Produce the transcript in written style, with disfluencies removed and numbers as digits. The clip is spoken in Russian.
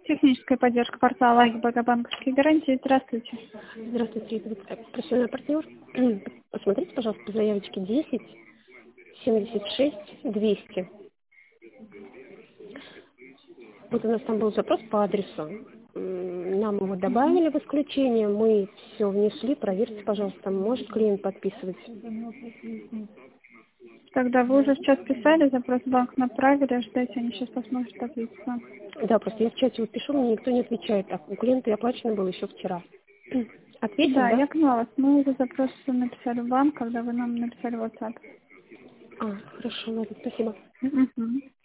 Техническая поддержка портала АГБ банковские гарантии. Здравствуйте. Здравствуйте, это профессиональный партнер. Посмотрите, пожалуйста, по заявочке 10 76 200. Вот у нас там был запрос по адресу. Нам его добавили в исключение, мы все внесли. Проверьте, пожалуйста, может клиент подписывать. Тогда вы уже сейчас писали, запрос в банк направили, ждайте, они сейчас посмотрят ответить вам. Да, просто я в чате вот пишу, мне никто не отвечает. А у клиента и оплачено было еще вчера. Ответим, Да, да? я поняла вас. Мы уже запрос написали в банк, когда вы нам написали в WhatsApp. Хорошо, ладно, спасибо. Мгм.